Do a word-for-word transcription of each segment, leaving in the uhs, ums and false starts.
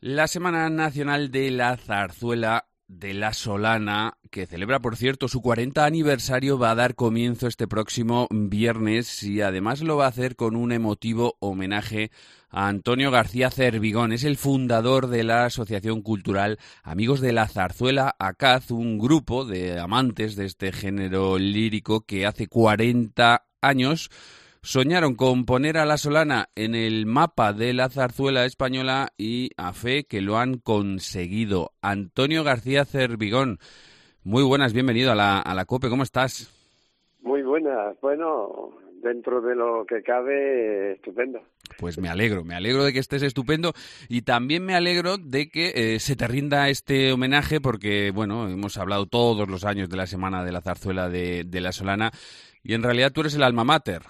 La Semana Nacional de la Zarzuela de la Solana, que celebra, por cierto, su cuarenta aniversario, va a dar comienzo este próximo viernes y además lo va a hacer con un emotivo homenaje a Antonio García Cervigón. Es el fundador de la Asociación Cultural Amigos de la Zarzuela ACAZ, un grupo de amantes de este género lírico que hace cuarenta años soñaron con poner a la Solana en el mapa de la zarzuela española y a fe que lo han conseguido. Antonio García Cervigón, muy buenas, bienvenido a la, a la COPE, ¿cómo estás? Muy buenas, bueno, dentro de lo que cabe, estupendo. Pues me alegro, me alegro de que estés estupendo y también me alegro de que eh, se te rinda este homenaje porque, bueno, hemos hablado todos los años de la Semana de la Zarzuela de, de la Solana y en realidad tú eres el alma mater.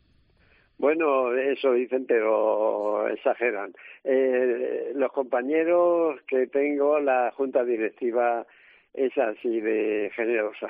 Bueno, eso dicen, pero exageran. Eh, los compañeros que tengo, la junta directiva es así de generosa,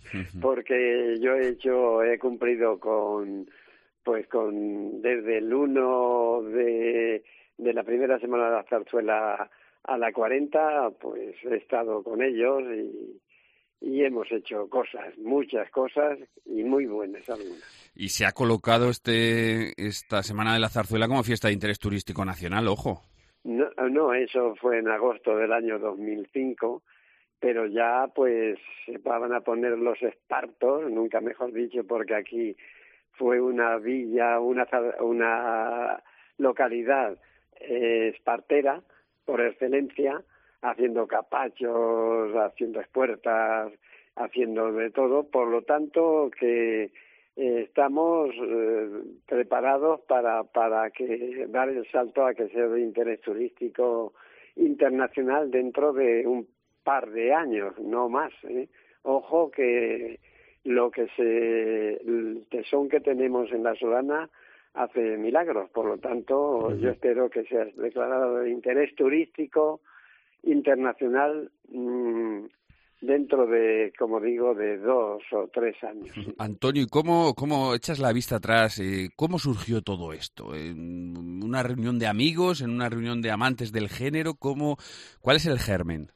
porque yo he hecho, he cumplido con, pues con, desde el uno de, de la primera semana de la zarzuela a la cuarenta, pues he estado con ellos y, y hemos hecho cosas, muchas cosas y muy buenas algunas. Y se ha colocado este esta Semana de la Zarzuela como fiesta de interés turístico nacional, ojo. No, no, eso fue en agosto del año dos mil cinco, pero ya pues se van a poner los espartos, nunca mejor dicho, porque aquí fue una villa, una, una localidad eh, espartera por excelencia, haciendo capachos, haciendo espuertas, haciendo de todo, por lo tanto que Eh, estamos eh, preparados para para que dar el salto a que sea de interés turístico internacional dentro de un par de años, no más, ¿eh? Ojo que lo que se el tesón que tenemos en la Solana hace milagros, por lo tanto uh-huh. yo espero que sea declarado de interés turístico internacional mmm, dentro de, como digo, de dos o tres años. Antonio, ¿y cómo, cómo echas la vista atrás? Eh, ¿Cómo surgió todo esto? ¿En una reunión de amigos? ¿En una reunión de amantes del género? ¿Cómo, ¿Cuál es el germen?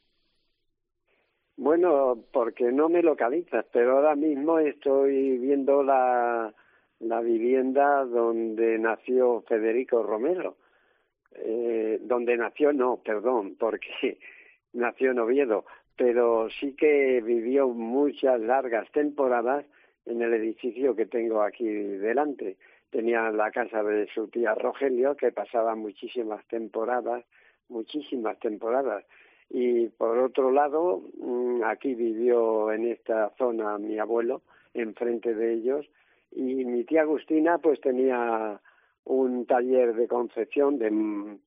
Bueno, porque no me localizas, pero ahora mismo estoy viendo la, la vivienda donde nació Federico Romero. Eh, donde nació, no, perdón, porque nació en Oviedo, pero sí que vivió muchas largas temporadas en el edificio que tengo aquí delante. Tenía la casa de su tía Rogelio, que pasaba muchísimas temporadas, muchísimas temporadas. Y por otro lado, aquí vivió en esta zona mi abuelo, enfrente de ellos, y mi tía Agustina pues tenía un taller de confección de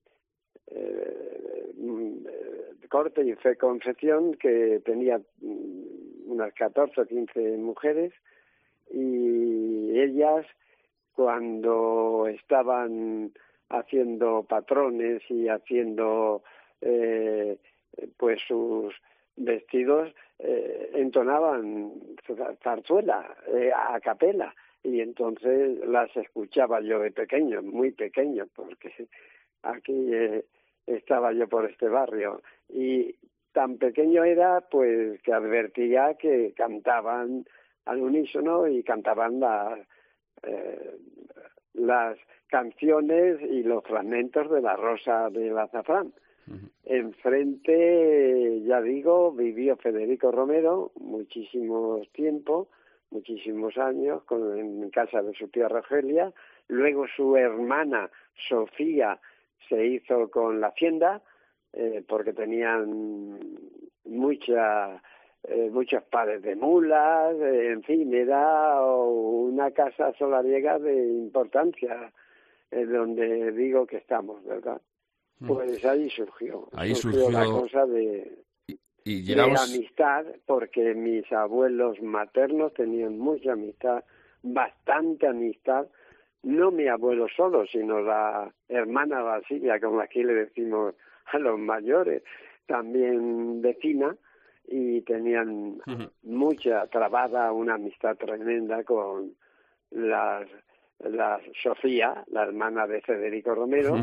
Eh, de corte y fe confección que tenía unas catorce o quince mujeres y ellas cuando estaban haciendo patrones y haciendo eh, pues sus vestidos eh, entonaban zarzuela eh, a capela y entonces las escuchaba yo de pequeño, muy pequeño, porque aquí eh, estaba yo por este barrio y tan pequeño era pues que advertía que cantaban al unísono y cantaban las eh, las canciones y los fragmentos de la Rosa del Azafrán. Uh-huh. Enfrente, ya digo, vivió Federico Romero muchísimos tiempo, muchísimos años con, en casa de su tía Rogelia, luego su hermana Sofía se hizo con la hacienda eh, porque tenían mucha, eh, muchos pares de mulas, eh, en fin, era una casa solariega de importancia, eh, donde digo que estamos, ¿verdad? Pues ahí surgió, ahí surgió, surgió la cosa de, y, y llegamos... de amistad, porque mis abuelos maternos tenían mucha amistad, bastante amistad. No mi abuelo solo, sino la hermana Basilia, como aquí le decimos a los mayores, también vecina, y tenían uh-huh. mucha trabada, una amistad tremenda con las, la Sofía, la hermana de Federico Romero, uh-huh.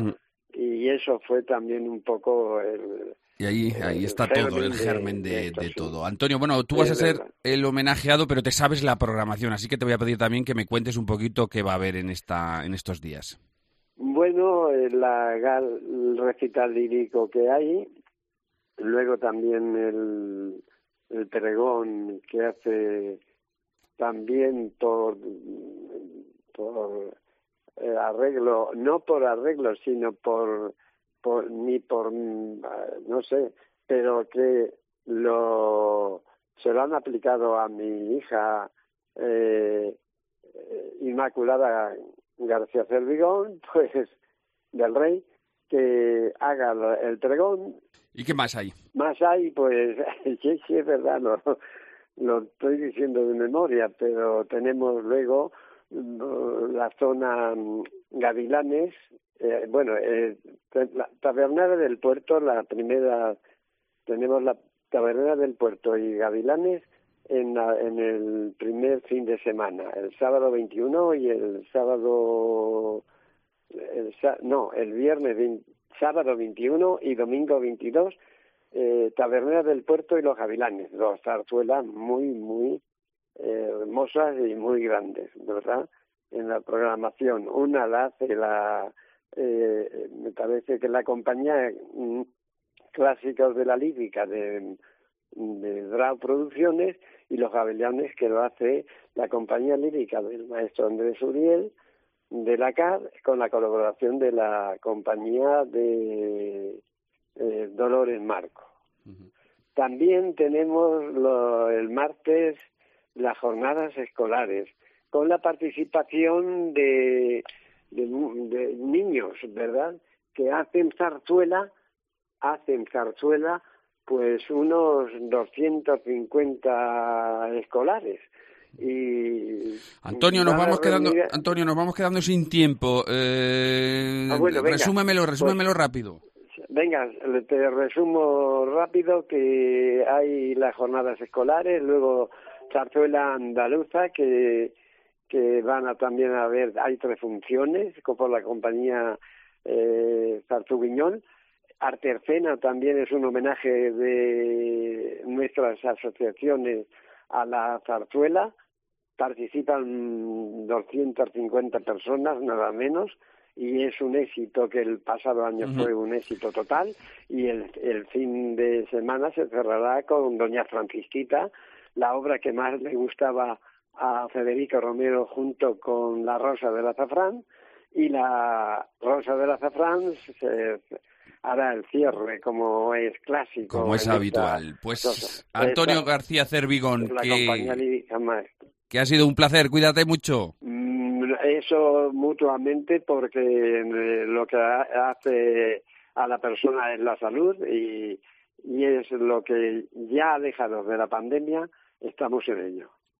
y eso fue también un poco el... Y ahí, ahí está el todo, el germen de, de, esto, de sí. todo. Antonio, bueno, tú vas es a ser verdad. el homenajeado, pero te sabes la programación, así que te voy a pedir también que me cuentes un poquito qué va a haber en esta en estos días. Bueno, la, el recital lírico que hay, luego también el, el pregón que hace también por, por eh, arreglo, no por arreglo, sino por, por ni por, no sé, pero que lo se lo han aplicado a mi hija eh, Inmaculada García Cervigón, pues del Rey, que haga el pregón. ¿Y qué más hay? Más hay, pues, sí, sí, es verdad, lo, lo estoy diciendo de memoria, pero tenemos luego la zona Gavilanes, eh, bueno, eh, la Tabernera del Puerto, la primera, tenemos la Tabernera del Puerto y Gavilanes en, la, en el primer fin de semana, el sábado veintiuno y el sábado, el, no, el viernes veinte, sábado veintiuno y domingo veintidós, eh, Tabernera del Puerto y los Gavilanes, dos zarzuelas muy, muy eh, hermosas y muy grandes, ¿verdad? En la programación. Una la hace la, eh, me parece que la compañía mm, Clásicos de la Lírica de, de Drau Producciones, y los Gavilanes que lo hace la compañía lírica del maestro Andrés Uriel de la C A D, con la colaboración de la compañía de eh, Dolores Marco. Uh-huh. También tenemos lo, el martes las jornadas escolares, con la participación de, de, de niños, ¿verdad?, que hacen zarzuela, hacen zarzuela, pues unos doscientos cincuenta escolares. Y Antonio, nos vamos quedando, Antonio, nos vamos quedando sin tiempo. Eh, ah, bueno, venga, resúmemelo, resúmemelo pues, rápido. Venga, te resumo rápido que hay las jornadas escolares, luego zarzuela andaluza que que van a también a ver, hay tres funciones por la compañía eh, Zarzuguiñón. Artercena también es un homenaje de nuestras asociaciones a la zarzuela. Participan doscientas cincuenta personas, nada menos, y es un éxito que el pasado año uh-huh. fue un éxito total, y el, el fin de semana se cerrará con Doña Francisquita, la obra que más le gustaba a Federico Romero junto con La Rosa del Azafrán, y la Rosa del Azafrán se hará el cierre, como es clásico. Como es habitual. Pues cosa. Antonio esta, García Cervigón, la que, compañía lírica maestra. Que ha sido un placer, cuídate mucho. Eso mutuamente, porque lo que hace a la persona es la salud, y, y es lo que ya alejados de la pandemia estamos en ello.